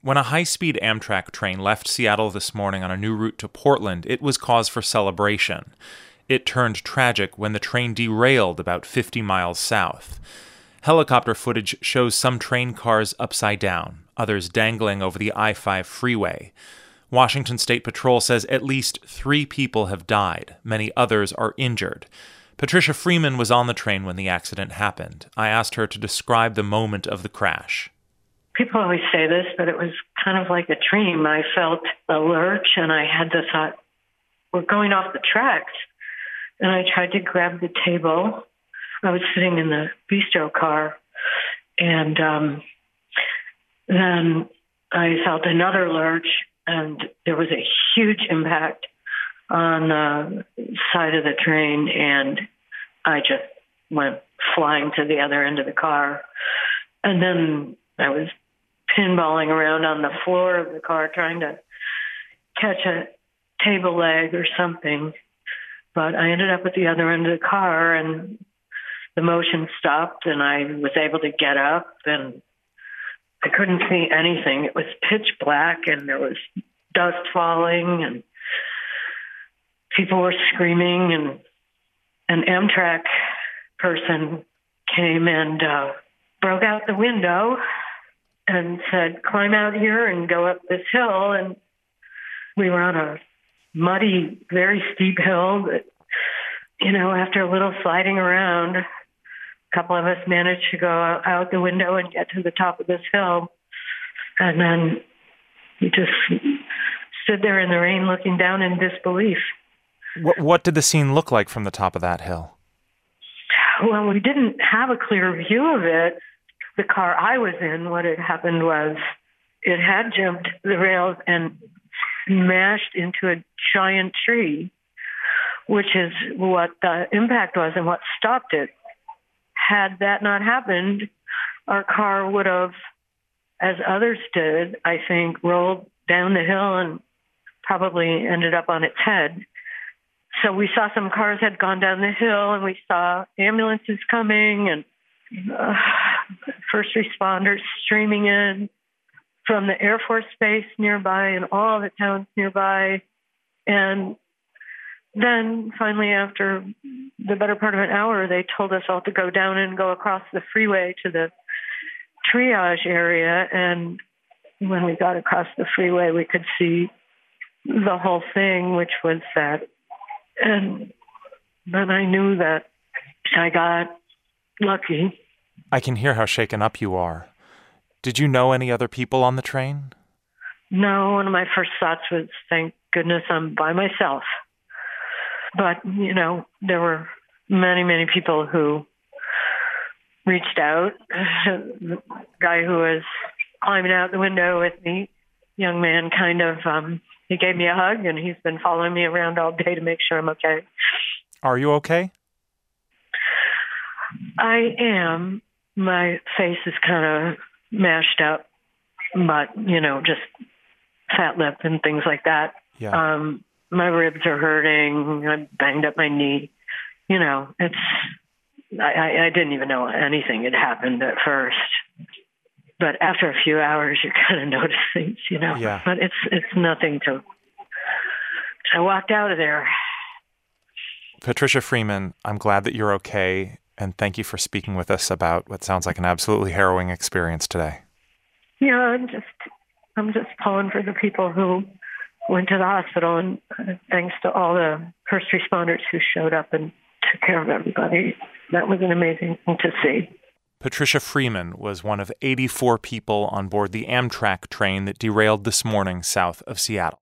When a high-speed Amtrak train left Seattle this morning on a new route to Portland, it was cause for celebration. It turned tragic when the train derailed about 50 miles south. Helicopter footage shows some train cars upside down, others dangling over the I-5 freeway. Washington State Patrol says at least 3 people have died. Many others are injured. Patricia Freeman was on the train when the accident happened. I asked her to describe the moment of the crash. People always say this, but it was kind of like a dream. I felt a lurch, and I had the thought, we're going off the tracks. And I tried to grab the table. I was sitting in the bistro car, and then I felt another lurch, and there was a huge impact on the side of the train, and I just went flying to the other end of the car. And then I was pinballing around on the floor of the car trying to catch a table leg or something. But I ended up at the other end of the car, and the motion stopped, and I was able to get up, and I couldn't see anything. It was pitch black, and there was dust falling, and people were screaming, and an Amtrak person came and broke out the window and said, climb out here and go up this hill. And we were on a muddy, very steep hill that, after a little sliding around, a couple of us managed to go out the window and get to the top of this hill. And then we just stood there in the rain looking down in disbelief. What did the scene look like from the top of that hill? Well, we didn't have a clear view of it. The car I was in, what had happened was it had jumped the rails and smashed into a giant tree, which is what the impact was and what stopped it. Had that not happened, our car would have, as others did, I think, rolled down the hill and probably ended up on its head. So we saw some cars had gone down the hill, and we saw ambulances coming and first responders streaming in from the Air Force Base nearby and all the towns nearby. And then finally, after the better part of an hour, they told us all to go down and go across the freeway to the triage area. And when we got across the freeway, we could see the whole thing, which was that. And then I knew that I got lucky. I can hear how shaken up you are. Did you know any other people on the train? No, one of my first thoughts was, thank goodness I'm by myself. But, there were many, many people who reached out. The guy who was climbing out the window with me, young man, he gave me a hug, and he's been following me around all day to make sure I'm okay. Are you okay? I am. My face is kind of mashed up, but, just fat lip and things like that. Yeah. My ribs are hurting. I banged up my knee. I didn't even know anything had happened at first. But after a few hours, you kind of notice things, Yeah. But it's nothing to... I walked out of there. Patricia Freeman, I'm glad that you're okay, and thank you for speaking with us about what sounds like an absolutely harrowing experience today. Yeah, I'm just pulling for the people who went to the hospital, and thanks to all the first responders who showed up and took care of everybody. That was an amazing thing to see. Patricia Freeman was one of 84 people on board the Amtrak train that derailed this morning south of Seattle.